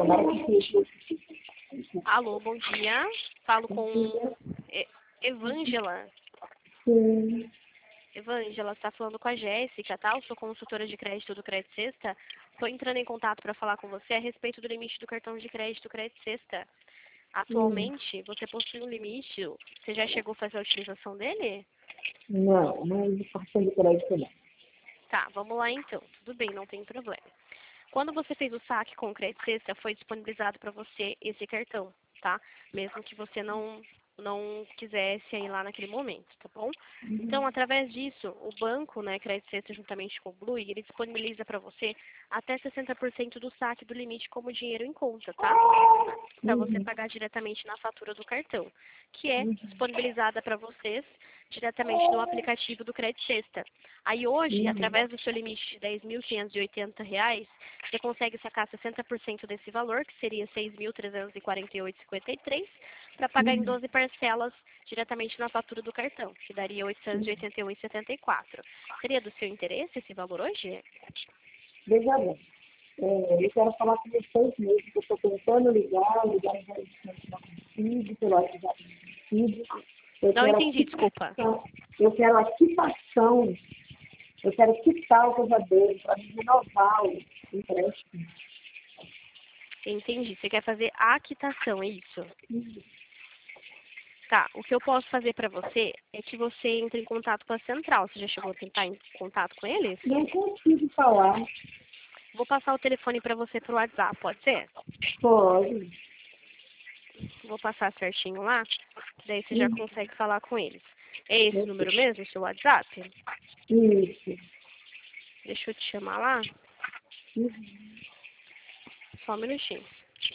tomara que seja. Alô, bom dia. Falo com Evângela. Sim. Evângela, está falando com a Jéssica, tá? Eu sou consultora de crédito do Crédito Sexta. Estou entrando em contato para falar com você a respeito do limite do cartão de crédito Crédito Sexta. Atualmente, você possui um limite? Você já chegou a fazer a utilização dele? Não, não é de cartão de crédito, não. Tá, vamos lá então. Tudo bem, não tem problema. Quando você fez o saque com o Crédito Sexta, foi disponibilizado para você esse cartão, tá? Mesmo que você não quisesse ir lá naquele momento, tá bom? Então, através disso, o banco, né, Crédito Sexta, juntamente com o Blue, ele disponibiliza para você até 60% do saque do limite como dinheiro em conta, tá? Para você pagar diretamente na fatura do cartão, que é disponibilizada para vocês diretamente no aplicativo do Crédito Sexta. Aí hoje, através do seu limite de R$ 10.580, você consegue sacar 60% desse valor, que seria R$ 6.348,53, para pagar em 12 parcelas diretamente na fatura do cartão, que daria R$ 881,74. Seria do seu interesse esse valor hoje? Veja bem, eu quero falar com vocês mesmo, que eu estou tentando ligar no registro não consigo, pelo WhatsApp não consigo. Não entendi, desculpa. Eu quero a quitação, eu quero quitar o que eu já dei para me renovar o empréstimo. Entendi. Você quer fazer a quitação, é isso? Tá, o que eu posso fazer para você é que você entre em contato com a central. Você já chegou a tentar em contato com eles? Não consigo falar. Vou passar o telefone para você pro WhatsApp, pode ser? Pode. Vou passar certinho lá, que daí você já consegue falar com eles. É esse número mesmo, seu WhatsApp? Isso. Deixa eu te chamar lá. Só um minutinho.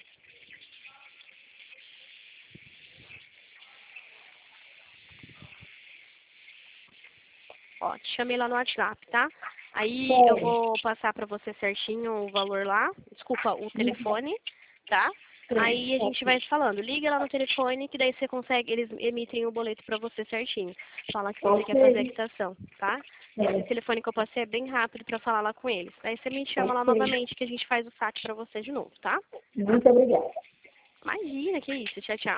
Ó, te chamei lá no WhatsApp, tá? Aí eu vou passar para você certinho o valor lá. Desculpa, o telefone, tá? Aí a gente vai falando. Liga lá no telefone que daí você consegue, eles emitem o boleto para você certinho. Fala que você quer fazer a quitação, tá? Esse telefone que eu passei é bem rápido para falar lá com eles. Aí você me chama lá novamente que a gente faz o saque para você de novo, tá? Muito obrigada. Imagina, que isso. Tchau, tchau.